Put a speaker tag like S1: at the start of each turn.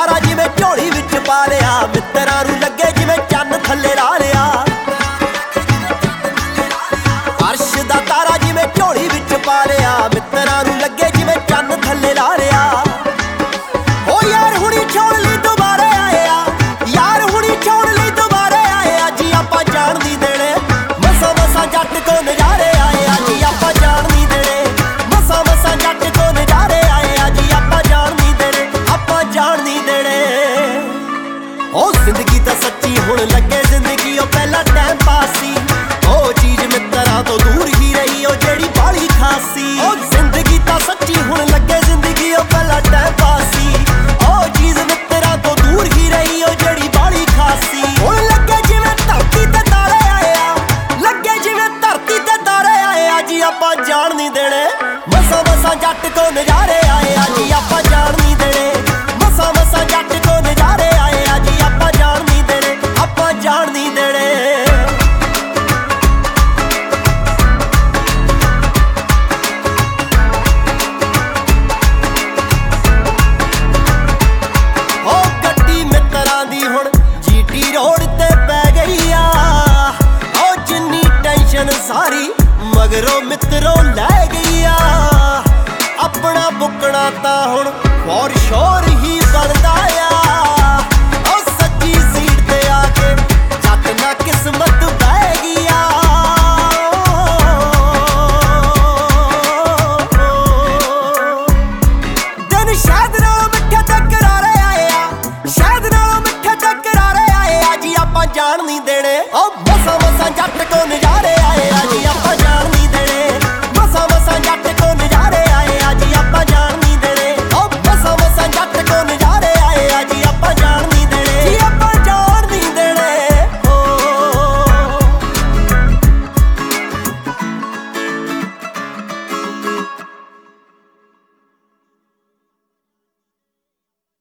S1: ਤਾਰਾ ਜਿਵੇਂ ਝੋਲੀ ਵਿੱਚ ਪਾ ਲਿਆ, ਮਿੱਤਰਾਂ ਨੂੰ ਲੱਗੇ ਜਿਵੇਂ ਚੰਨ ਥੱਲੇ ਲਾ ਲਿਆ। ਅਰਸ਼ ਦਾ ਤਾਰਾ ਜਿਵੇਂ ਝੋਲੀ ਵਿੱਚ ਪਾ ਲਿਆ, ਮਿੱਤਰਾਂ ਨੂੰ ਲੱਗੇ ਜਿਵੇਂ ਚੰਨ ਥੱਲੇ ਲਾ ਲਿਆ। ਓ ਯਾਰ ਹੁਣੀ ਛੋੜ ਲਈ ਦੁਬਾਰੇ ਆਏ ਆ, ਯਾਰ ਹੁਣੀ ਛੋੜ ਲਈ ਦੁਬਾਰੇ ਆਏ ਆ ਜੀ। ਆਪਾਂ ਜਾਣ ਨਹੀਂ ਦੇਣੇ ਮਸਾਂ ਮਸਾਂ ਜੱਟ ਕੋ ਨਜ਼ਾਰੇ ਆਏ ਆ ਜੀ। ਆਪਾਂ ਜਾਣ ਨਹੀਂ ਦੇਣੇ ਮਸਾਂ ਮਸਾਂ ਜੱਟ ਕੋ ਨਜ਼ਾਰੇ ਆਏ ਆ ਜੀ। ਆਪਾਂ ਜਾਣ ਨਹੀਂ ਦੇਣੇ, ਆਪਾਂ ਜਾਣ ਨਹੀਂ ਦੇਣੇ। ਓ ਜ਼ਿੰਦਗੀ ਤਾਂ ਸੱਚੀ ਹੁਣ ਲੱਗੇ ਜ਼ਿੰਦਗੀ ਉਹ ਪਹਿਲਾਂ ਟਾਈਮ ਪਾਸ ਸੀ। ਉਹ ਚੀਜ਼ ਮਿੱਤਰਾਂ ਤੋਂ ਦੂਰ ਹੀ ਰਹੀ ਉਹ ਜਿਹੜੀ ਬਾਹਲੀ ਖਾਸ ਸੀ। ਉਹ ਜ਼ਿੰਦਗੀ ਤਾਂ ਸੱਚੀ ਹੁਣ ਲੱਗੇ ਜ਼ਿੰਦਗੀ ਉਹ ਪਹਿਲਾਂ ਟਾਈਮ ਪਾਸ ਸੀ। ਉਹ ਚੀਜ਼ ਮਿੱਤਰਾਂ ਤੋਂ ਦੂਰ ਹੀ ਰਹੀ ਉਹ ਜਿਹੜੀ ਬਾਹਲੀ ਖਾਸ ਸੀ। ਹੁਣ ਲੱਗੇ ਜਿਵੇਂ ਧਰਤੀ ਤੇ ਤਾਰੇ ਆਏ ਆ, ਲੱਗੇ ਜਿਵੇਂ ਧਰਤੀ ਤੇ ਤਾਰੇ ਆਏ ਆ ਜੀ। ਆਪਾਂ ਜਾਣ ਨਹੀਂ ਦੇਣੇ ਮਸਾਂ ਮਸਾਂ ਜੱਟ ਕੋ ਨਜ਼ਾਰੇ ਆਏ ਆ ਜੀ। ਆਪਾਂ ਜਾਣ ਨਹੀਂ ਦੇਣੇ ਮਸਾਂ ਮਸਾਂ ਜੱਟ ਕੋ ਨਜ਼ਾਰੇ ਆਏ ਆ ਜੀ। ਆਪਾਂ ਜਾਣ ਨਹੀਂ ਦੇਣੇ, ਆਪਾਂ ਜਾਣ ਨਹੀਂ ਦੇਣੇ। ਹੁਣ ਜੀਟੀ ਰੋਡ ਤੇ ਪੈ ਗਈ ਆ, ਉਹ ਜਿੰਨੀ ਟੈਨਸ਼ਨ ਸਾਰੀ ਮਗਰੋਂ ਮਿੱਤਰੋਂ ਲੈ ਗਈ ਆ। ਆਪਣਾ ਬੁੱਕਣਾ ਤਾਂ ਹੁਣ ਫੋਰ ਸ਼ੋਰ ਹੀ ਬਣਦਾ ਆ। ਉਹ ਸੱਜੀ ਸੀਟ ਤੇ ਆ ਕੇ ਜੱਟ ਨਾ ਕਿਸਮਤ ਬਹਿ ਗਈ ਆ। ਦਿਨ ਸ਼ਾਇਦ ਨਾਲੋਂ ਮਿੱਠੇ ਤੇ ਕਰਾਰੇ ਆਏ ਆ, ਸ਼ਾਇਦ ਨਾਲੋਂ ਮਿੱਠੇ ਤੇ ਕਰਾਰੇ ਆਏ ਆ ਜੀ। ਆਪਾਂ ਜਾਣ ਨਹੀਂ ਦੇਣੇ ਉਹ ਮਸਾਂ ਮਸਾਂ ਜੱਟ ਕੋ ਨਜ਼ਾਰੇ